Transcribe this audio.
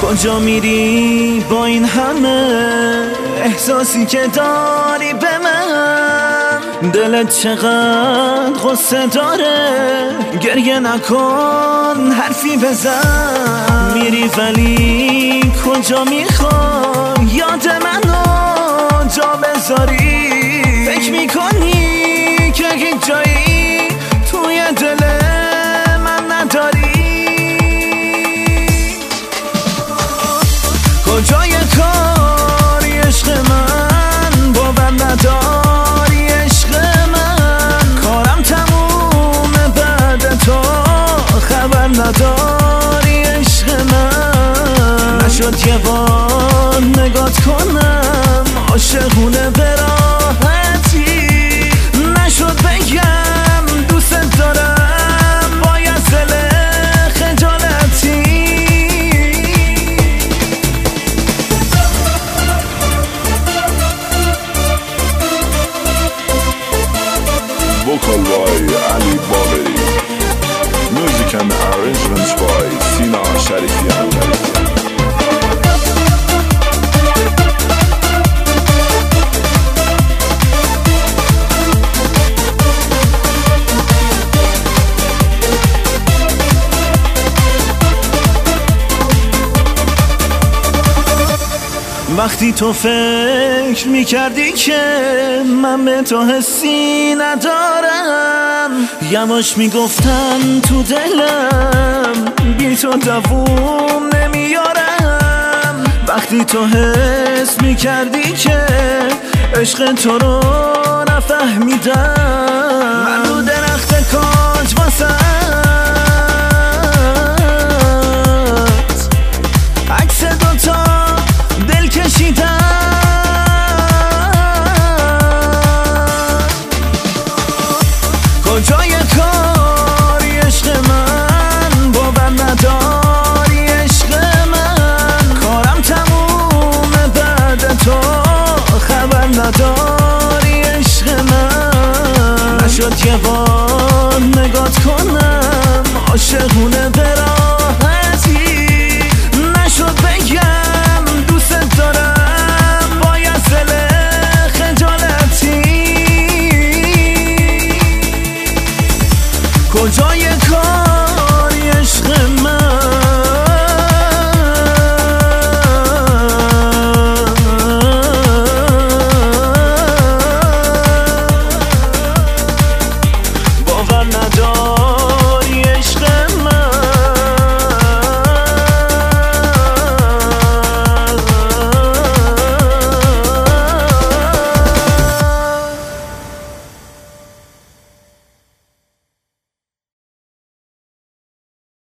کجا میری با این همه احساسی که داری به من؟ دلت چقدر غصه داره، گریه نکن حرفی بزن. میری ولی کجا میخوای یاد منو جا بذاری؟ فکر میکنی که هیچ جایی توی دل من نداری؟ کجای کاری عشق من؟ باور نداری عشق من؟ کارم تمومه بعد تو، خبر نداری عشق من؟ نشد یه بار نگات کنم عاشقونه به راحتی، نشد بگم دوست دارم با یه دل خجالتی. Vocal by Ali Baberi. Music and arrangements by Sina Sharifian. وقتی تو فکر میکردی که من به تو حسی ندارم، یواش میگفتم تو دلم بی تو دووم نمیارم. وقتی تو حس میکردی که عشق تو رو نفهمیدم، من رو درخت کاج واسه عکس دوتا دل کشیدم. کجای کاری عشق من؟ باور نداری عشق من؟ کارم تمومه بعد تو، خبر نداری عشق من؟ نشد یه بار